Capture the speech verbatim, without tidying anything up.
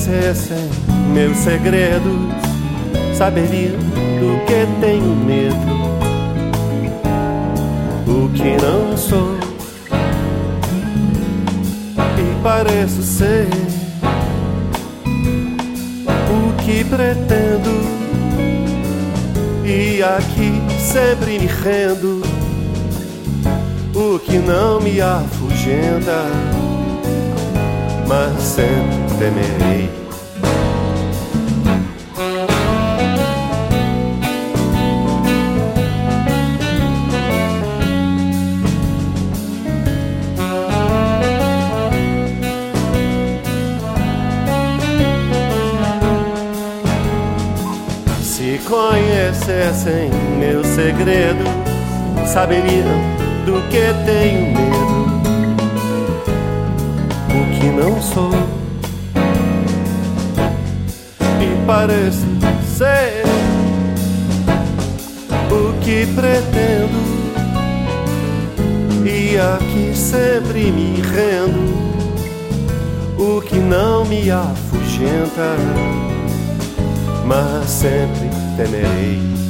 conhecessem meus segredos, saberiam do que tenho medo, o que não sou e pareço ser, o que pretendo, e aqui sempre me rendo, o que não me afugenta, mas sempre temerei. Se conhecessem meus segredos, saberiam do que tenho medo, o que não sou e pareço ser, o que pretendo, e aqui sempre me rendo, o que não me afugenta, mas sempre temerei.